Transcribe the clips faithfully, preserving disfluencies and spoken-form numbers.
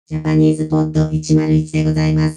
ジャパニーズポッドいちまるいちでございます。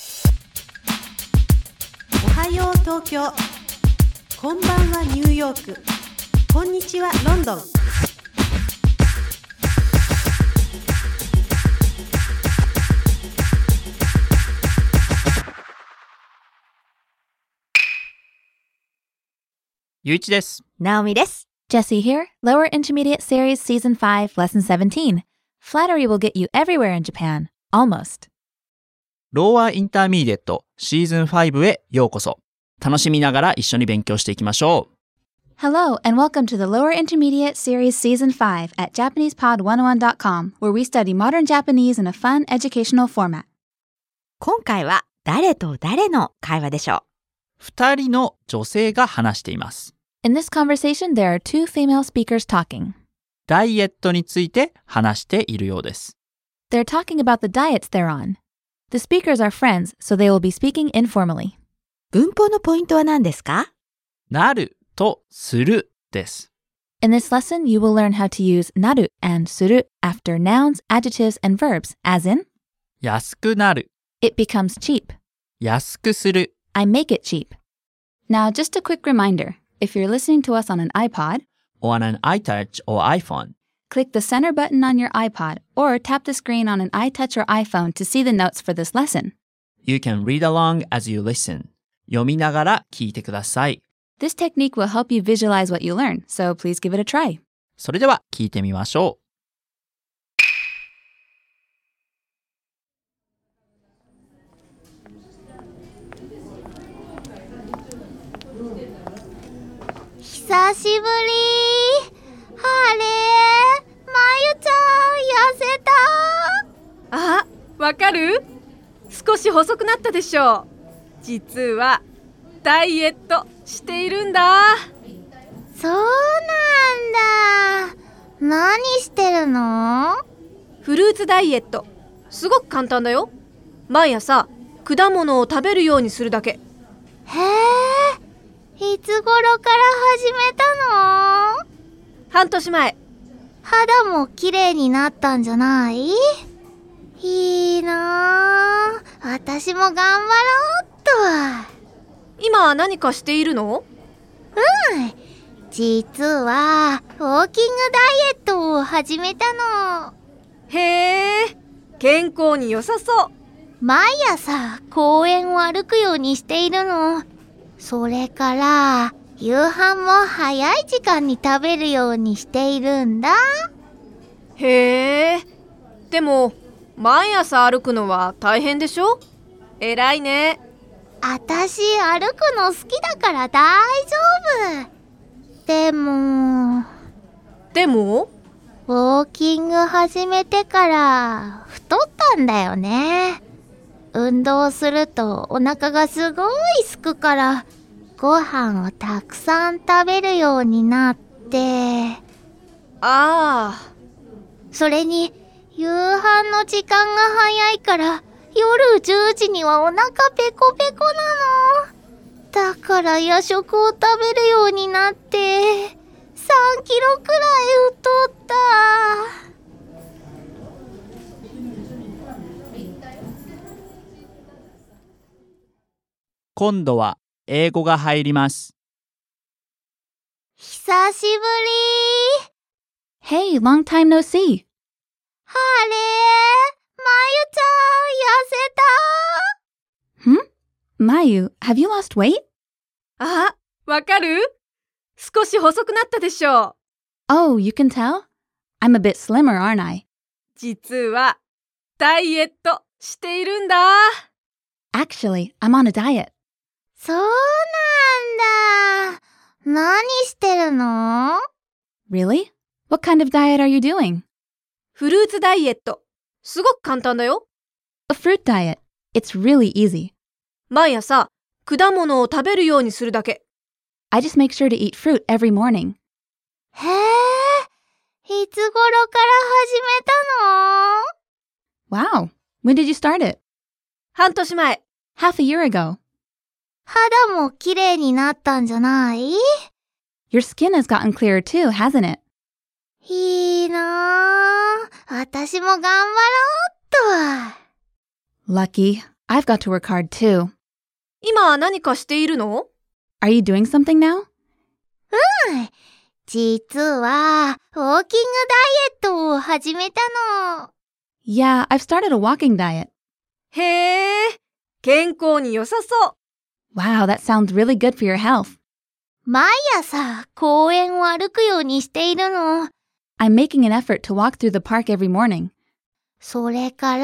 おはよう東京、こんばんはニューヨーク、こんにちはロンドン。 ゆういちです。 ナオミです。 Jessie here, Lower Intermediate Series Season five, Lesson seventeen. Flattery will get you everywhere in Japan. Almost. ローアーインターミディエットシーズンファイブへようこそ。楽しみながら一緒に勉強していきましょう。 Hello and welcome to the Lower Intermediate Series Season five at Japanese Pod one oh one dot com, where we study modern Japanese in a fun educational format. 今回は誰と誰の会話でしょう。 二人の女性が話しています。 In this conversation, there are two female speakers talking. ダイエットについて話しているようです。 They're talking about the diets they're on. The speakers are friends, so they will be speaking informally. 文法のポイントは何ですか？ なるとするです。 In this lesson, you will learn how to use naru and suru after nouns, adjectives, and verbs, as in, 安くなる、 it becomes cheap. 安くする、 I make it cheap. Now, just a quick reminder, if you're listening to us on an iPod, or on an iTouch or iPhone, click the center button on your iPod or tap the screen on an iTouch or iPhone to see the notes for this lesson. You can read along as you listen. 読みながら聞いてください。 This technique will help you visualize what you learn, so please give it a try. それでは聞いてみましょう。 久しぶり。あれ、まゆちゃん痩せた？ あ、わかる？少し細くなったでしょう。実はダイエットしているんだ。 そうなんだ。何してるの？ フルーツダイエット。すごく簡単だよ。毎朝果物を食べるようにするだけ。 へえ、いつ頃から始めたの？ 半年前。 肌も綺麗になったんじゃない？いいなぁ。私も頑張ろうっと。 今何かしているの？ うん。実はウォーキングダイエットを始めたの。 へえ、健康に良さそう。 毎朝公園を歩くようにしているの。それから夕飯も早い時間に食べるようにしているんだ。 へえ、でも毎朝歩くのは大変でしょ？偉いね。 あたし歩くの好きだから大丈夫。でもでもウォーキング始めてから太ったんだよね。運動するとお腹がすごい空くからご飯をたくさん食べるようになって。 ああ。 それに夕飯の時間が早いから夜じゅうじにはお腹ペコペコなの。だから夜食を食べるようになってさんキロくらい太った。 今度は英語が入ります。 久しぶり。 Hey, long time no see. あれ、まゆちゃん痩せた？ Hmm? Mayu, have you lost weight? あ、わかる？少し細くなったでしょう。 Oh, you can tell? I'm a bit slimmer, aren't I? 実はダイエットしているんだ。 Actually, I'm on a diet. そうなんだ。何してるの？ Really? What kind of diet are you doing? フルーツダイエット。すごく簡単だよ。 A fruit diet. It's really easy. 毎朝果物を食べるようにするだけ。 I just make sure to eat fruit every morning. へえ、いつ頃から始めたの？ Wow. When did you start it? 半年前。 Half a year ago. 肌も綺麗になったんじゃない？ Your skin has gotten clearer too, hasn't it? いいなぁ。私も頑張ろうっ Lucky. I've got to work hard too. 今何かしているの？ Are you doing something now? 実は、ウォーキングダイエットを始めたの。 Yeah, I've started a walking diet. へえ、健康に良さそう。 Wow, that sounds really good for your health. 毎朝、公園を歩くようにしているの。 I'm making an effort to walk through the park every morning. それから、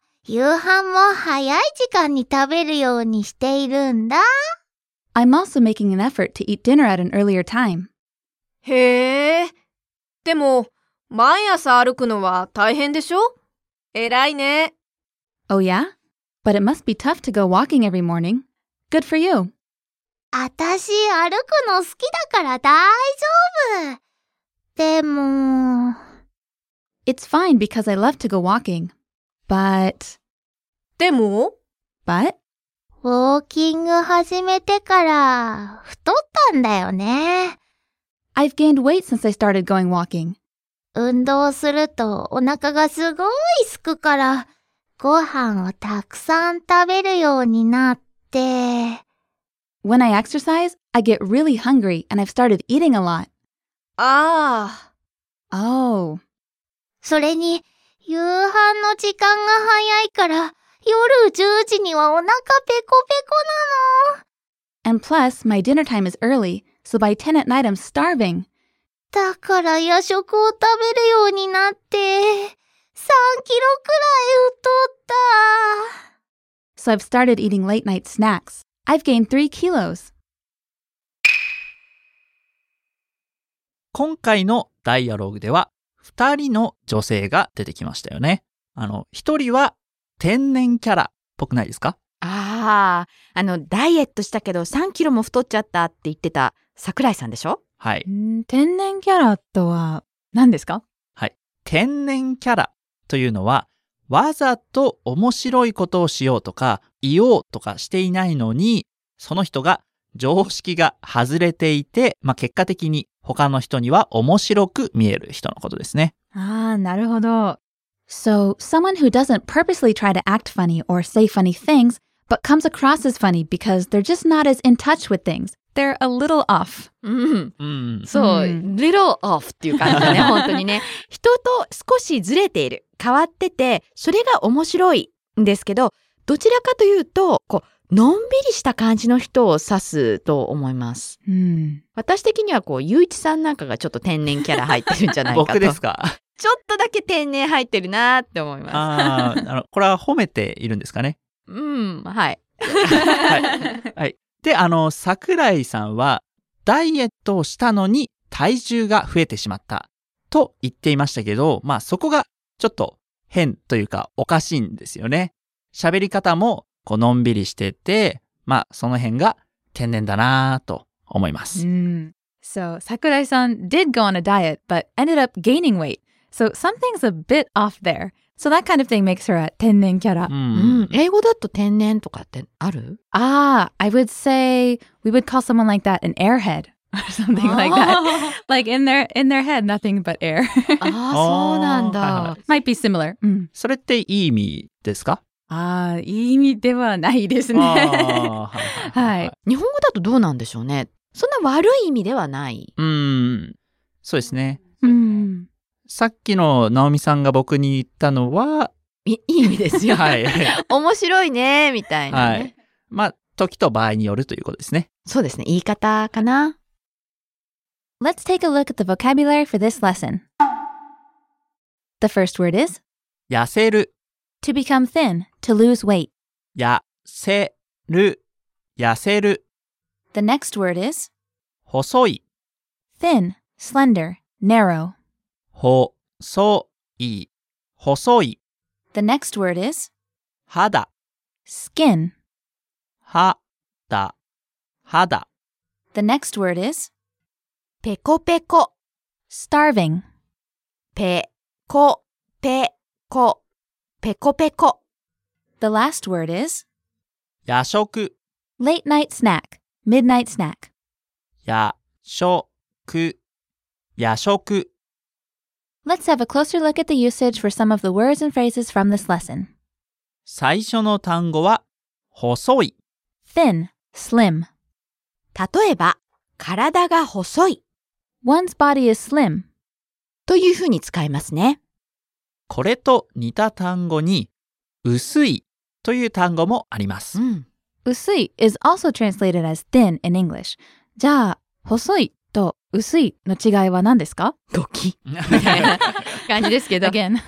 夕飯も早い時間に食べるようにしているんだ。 I'm also making an effort to eat dinner at an earlier time. へえ、でも、毎朝歩くのは大変でしょ？偉いね。 Oh yeah? But it must be tough to go walking every morning. Good for you. あたし歩くの好きだから大丈夫。でも... It's fine because I love to go walking. But... でも But? ウォーキング始めてから太ったんだよね。 I've gained weight since I started going walking. 運動するとお腹がすごいすくから、ご飯をたくさん食べるようになって。 When I exercise, I get really hungry and I've started eating a lot. ああ。 Oh. それに、夕飯の時間が早いから、夜じゅうじにはお腹ペコペコなの。 And plus, my dinner time is early, so by ten at night I'm starving. だから夜食を食べるようになって、さんキロくらい太った。 So I've started eating late night snacks. I've gained three kilos. 今回のダイアログではふたりの女性が出てきましたよね。あの、ひとりは天然キャラっぽくないですか？ ああ、あの、ダイエットしたけどさんキロも太っちゃったって言ってた桜井さんでしょ？ はい。 天然キャラとは何ですか？ はい。天然キャラというのは、わざと面白いことをしようとか、言おうとかしていないのに、その人が常識が外れていて、まあ、結果的に他の人には面白く見える人のことですね。 ああ、なるほど。So, someone who doesn't purposely try to act funny or say funny things, but comes across as funny because they're just not as in touch with things. They're a little off. うん。 うん。 そう、 うん little off っていう感じだね、本当にね。人と少しずれている、変わってて、それが面白いんですけど、どちらかというと、こう、のんびりした感じの人を指すと思います。 うん。 私的にはこう、ゆういちさんなんかがちょっと天然キャラ入ってるんじゃないかと。 僕ですか？ ちょっとだけ天然入ってるなーって思います。 ああ、あの、これは褒めているんですかね？ うん、はい。 はい。はい。で、あの、桜井さんは、ダイエットをしたのに体重が増えてしまったと言っていましたけど、まあそこがちょっと変というかおかしいんですよね。喋り方もこうのんびりしてて、まあその辺が天然だなと思います。 Mm. So, Sakurai-san did go on a diet, but ended up gaining weight. So, something's a bit off there. So, that kind of thing makes her a tennen kyara. ううんん、英語だと天然とかってある？ Ah, I would say we would call someone like that an airhead or something like that. Like in their in their head, nothing but air. ああ、そうなんだ。 はいはい Might be similar. うんそれっていい意味ですか？ ああ、いい意味ではないですね。 あーはいはいはい。 日本語だとどうなんでしょうね。そんな悪い意味ではない。 うーん。そうですね。 うんさっきの直美さんが僕に言ったのは、 いいい意味ですよ。 はい。 面白いね、みたいなね。 はい。まあ、時と場合によるということですね。 そうですね。言い方かな。 Let's take a look at the vocabulary for this lesson. The first word is 痩せる、 to become thin, to lose weight. 痩せる、痩せる、 The next word is 細い、 thin, slender, narrow. 細い、細い、 The next word is 肌、 skin. 肌、肌、 The next word is ペコペコ、 starving. ペコペコ、ペコペコ。 The last word is 夜食、 late night snack, midnight snack. 夜食、夜食。 Let's have a closer look at the usage for some of the words and phrases from this lesson. 最初の単語は細い。 thin, slim. 例えば、体が細い One's body is slim. というふうに使いますね。 これと似た単語に薄いという単語もあります。 うん。 薄い is also translated as thin in English. じゃあ、細いと薄いの違いは何ですか？ ドキみたいな感じですけど。 Again.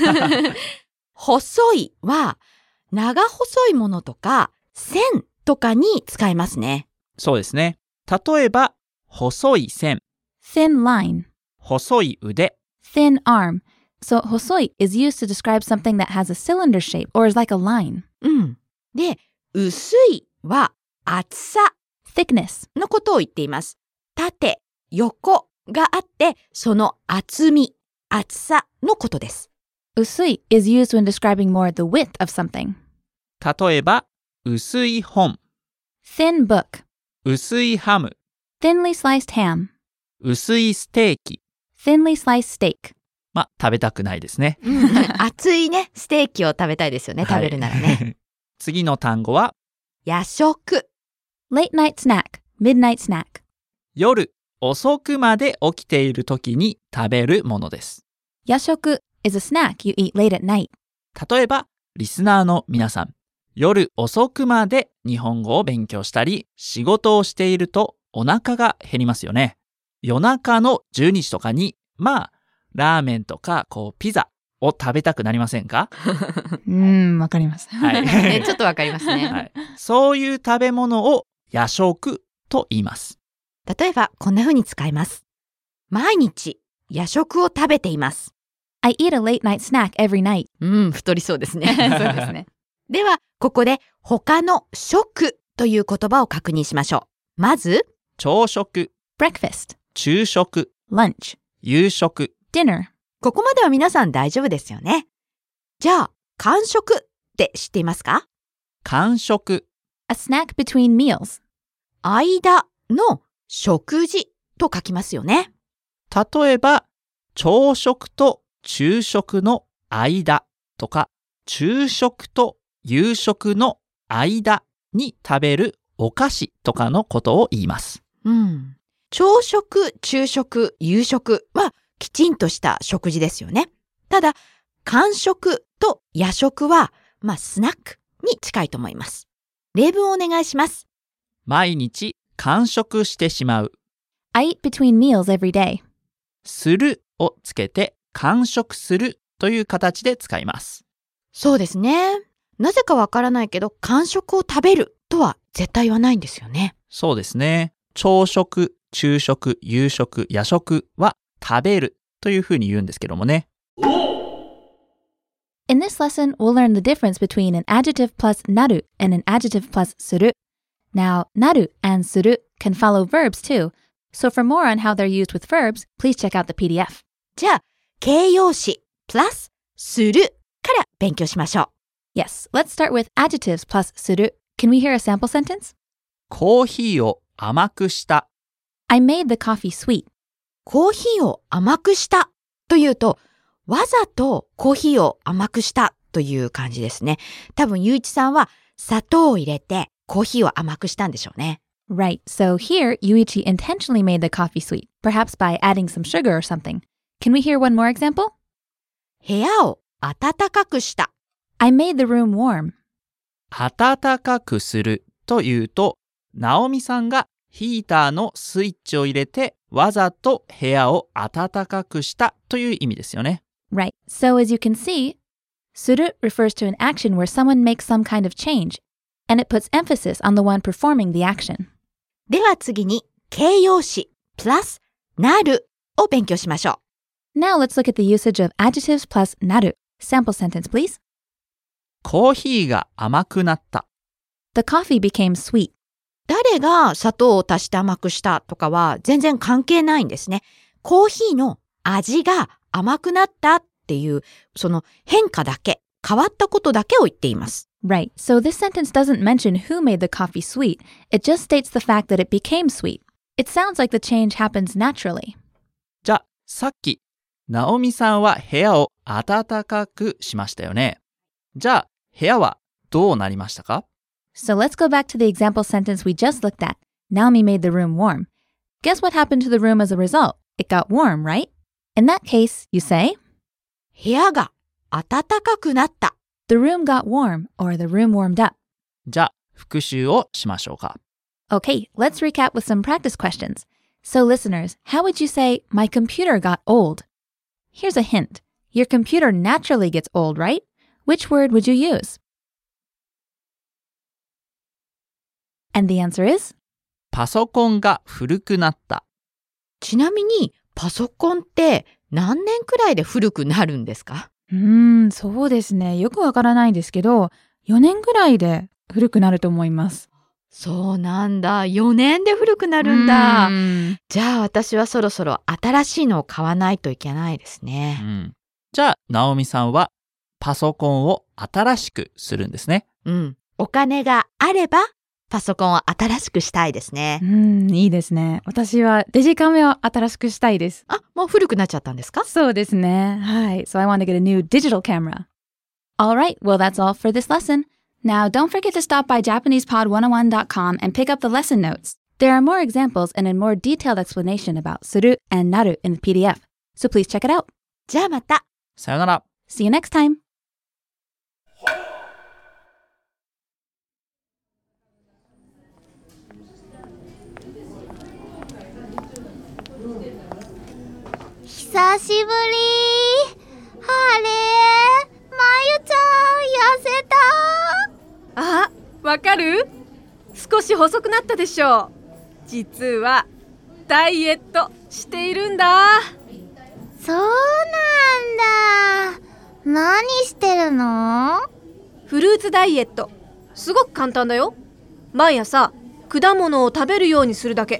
細いは、長細いものとか、線とかに使いますね。 そうですね。例えば、細い線、 Thin line. 細い腕、 Thin arm. So 細い is used to describe something that has a cylinder shape or is like a line. うん。で、薄いは厚さ Thickness. のことを言っています。縦、横があって、その厚み、厚さのことです。 薄い is used when describing more the width of something. 例えば、薄い本、 Thin book. 薄いハム、 Thinly sliced ham. 薄いステーキ。 Thinly sliced steak. まあ、食べたくないですね。 熱いね、ステーキを食べたいですよね、食べるならね。 はい。次の単語は、 夜食。 Late night snack. Midnight snack. 夜遅くまで起きている時に食べるものです。 夜食 is a snack you eat late at night. 例えば、リスナーの皆さん、夜遅くまで日本語を勉強したり、仕事をしているとお腹が減りますよね。夜中のじゅうにじとかに、まあ、ラーメンとか、こう、ピザを食べたくなりませんか？ うーん、わかります。 はい。 ね、ちょっとわかりますね。 はい。そういう食べ物を夜食と言います。 例えば、こんな風に使います。毎日、夜食を食べています。 I eat a late night snack every night. うん、太りそうですね。 そうですね。 では、ここで他の食という言葉を確認しましょう。まず、 朝食、 Breakfast, 昼食、 lunch, 夕食。 dinner. ここまでは皆さん大丈夫ですよね。じゃあ、間食って知っていますか？ 間食、 A snack between meals. 間の食事と書きますよね。 例えば、朝食と昼食の間とか、昼食と夕食の間に食べるお菓子とかのことを言います。 うん。朝食、昼食、夕食はきちんとした食事ですよね。ただ、間食と夜食は、まあ、スナックに近いと思います。例文をお願いします。 毎日間食してしまう。 I eat between meals every day. するをつけて間食するという形で使います。 そうですね。なぜかわからないけど、間食を食べるとは絶対言わないんですよね。 そうですね。朝食、昼食、夕食、夜食は食べるというふうに言うんですけどもね。 In this lesson, we'll learn the difference between an adjective plus naru and an adjective plus suru. Now, naru and suru can follow verbs too. So for more on how they're used with verbs, please check out the P D F. じゃあ、形容詞プラスするから勉強しましょう。 Yes, let's start with adjectives plus suru. Can we hear a sample sentence? コーヒーを甘くした。 I made the coffee sweet. コーヒーを甘くしたというと、わざとコーヒーを甘くしたという感じですね。多分、ゆういちさんは砂糖を入れてコーヒーを甘くしたんでしょうね。 Right, so here, Yuichi intentionally made the coffee sweet, perhaps by adding some sugar or something. Can we hear one more example? 部屋を暖かくした。 I made the room warm. 暖かくするというと、ナオミさんがヒーターのスイッチを入れてわざと部屋を暖かくしたという意味ですよね。 Right, so as you can see, suru refers to an action where someone makes some kind of change, and it puts emphasis on the one performing the action. では次に形容詞プラスなるを勉強しましょう。 Now let's look at the usage of adjectives plus naru. Sample sentence, please. コーヒーが甘くなった。 The coffee became sweet. 誰が砂糖を足して甘くしたとかは全然関係ないんですね。コーヒーの味が甘くなったっていうその変化だけ、変わったことだけを言っています。 Right, so this sentence doesn't mention who made the coffee sweet. It just states the fact that it became sweet. It sounds like the change happens naturally. じゃあ、さっき、ナオミさんは部屋を暖かくしましたよね。じゃあ、 部屋はどうなりましたか？ So let's go back to the example sentence we just looked at. Naomi made the room warm. Guess what happened to the room as a result? It got warm, right? In that case, you say, 部屋が暖かくなった。 the room got warm or the room warmed up. じゃあ、復習をしましょうか。 Okay, let's recap with some practice questions. So listeners, how would you say, my computer got old? Here's a hint. Your computer naturally gets old, right? Which word would you use? And the answer is? パソコンが古くなった。 ちなみに、パソコンって何年くらいで古くなるんですか？ うーん、そうですね。よくわからないですけど、よねんぐらいで古くなると思います。 そうなんだ。よねんで古くなるんだ。 んじゃあ私はそろそろ新しいのを買わないといけないですうね。 ん、じゃあ、ナオミさんはパソコンを新しくするんですね。 うん。お金があれば、パソコンを新しくしたいですねう。ん、いいですね。私はデジカメを新しくしたいです。 あ、もう古くなっちゃったんですか？ そうですね。はい。So I want to get a new digital camera. Alright, well that's all for this lesson. Now don't forget to stop by Japanese Pod one oh one dot com and pick up the lesson notes. There are more examples and a more detailed explanation about suru and naru in the P D F. So please check it out. じゃあまた。 さよなら。 See you next time. 久しぶり。あれ、まゆちゃん、痩せた？ あ、わかる？少し細くなったでしょう。実はダイエットしているんだ。 そうなんだ。何してるの？ フルーツダイエット。すごく簡単だよ。毎朝果物を食べるようにするだけ。 へ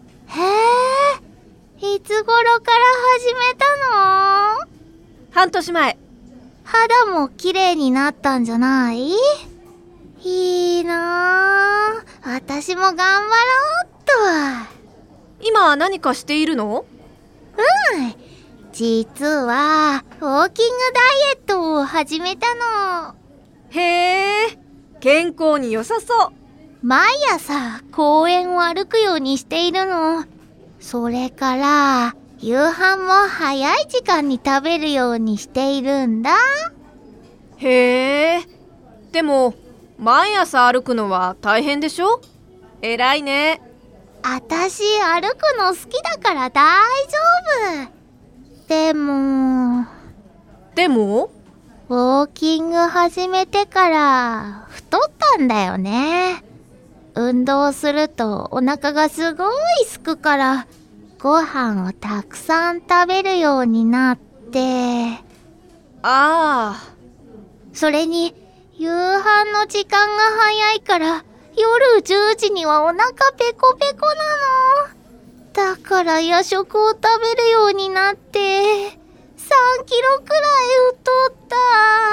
え、いつ頃から始めたの？ 半年前。 肌も綺麗になったんじゃない？いいなぁ。私も頑張ろうっと。 今何かしているの？ うん。実はウォーキングダイエットを始めたの。 へえ、健康に良さそう。 毎朝公園を歩くようにしているの。それから夕飯も早い時間に食べるようにしているんだ。 へえ、でも毎朝歩くのは大変でしょ？偉いね。 あたし歩くの好きだから大丈夫。でもでもウォーキング始めてから太ったんだよね。運動するとお腹がすごい空くからご飯をたくさん食べるようになって。 ああ。 それに夕飯の時間が早いから夜じゅうじにはお腹ペコペコなの。だから夜食を食べるようになってさんキロくらい太った。